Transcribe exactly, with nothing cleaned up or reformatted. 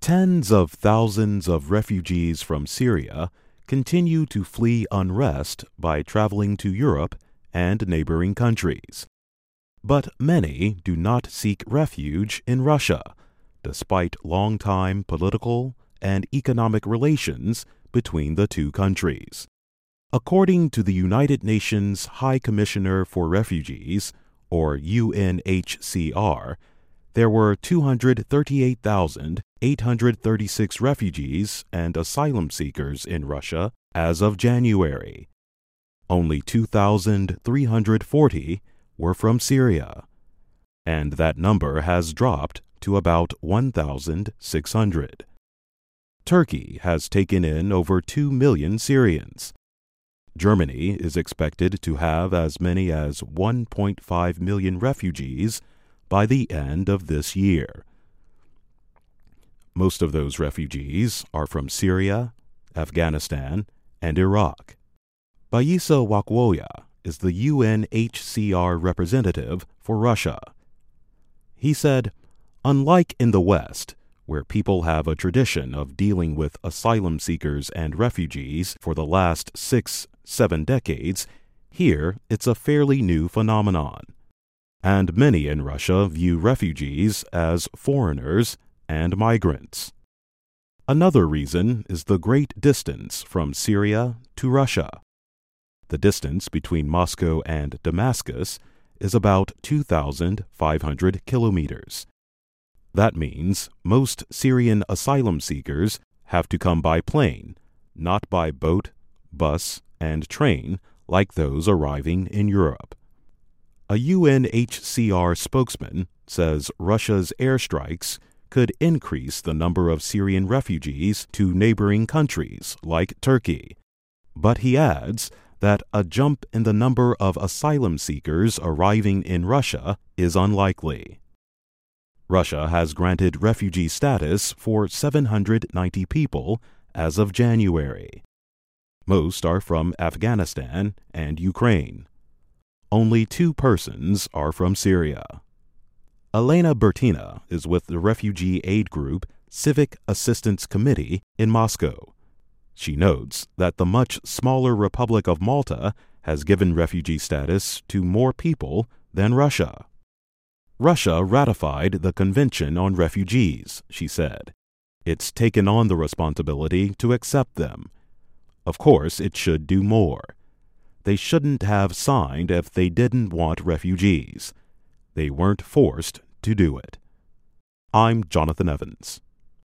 Tens of thousands of refugees from Syria continue to flee unrest by traveling to Europe and neighboring countries. But many do not seek refuge in Russia, despite long-time political and economic relations between the two countries. According to the United Nations High Commissioner for Refugees, or U N H C R, there were two hundred thirty-eight thousand eight hundred thirty-six refugees and asylum seekers in Russia as of January. Only two thousand three hundred forty were from Syria, and that number has dropped to about one thousand six hundred. Turkey has taken in over two million Syrians. Germany is expected to have as many as one point five million refugees by the end of this year. Most of those refugees are from Syria, Afghanistan, and Iraq. Bayisa Wakwoya is the U N H C R representative for Russia. He said, "Unlike in the West, where people have a tradition of dealing with asylum seekers and refugees for the last six, seven decades, here it's a fairly new phenomenon. And many in Russia view refugees as foreigners and migrants. Another reason is the great distance from Syria to Russia. The distance between Moscow and Damascus is about two thousand five hundred kilometers. That means most Syrian asylum seekers have to come by plane, not by boat, bus, and train like those arriving in Europe." A U N H C R spokesman says Russia's airstrikes could increase the number of Syrian refugees to neighboring countries like Turkey. But he adds that a jump in the number of asylum seekers arriving in Russia is unlikely. Russia has granted refugee status for seven hundred ninety people as of January. Most are from Afghanistan and Ukraine. Only two persons are from Syria. Elena Bertina is with the refugee aid group Civic Assistance Committee in Moscow. She notes that the much smaller Republic of Malta has given refugee status to more people than Russia. Russia ratified the Convention on Refugees, she said. It's taken on the responsibility to accept them. Of course, it should do more. They shouldn't have signed if they didn't want refugees. They weren't forced to do it. I'm Jonathan Evans.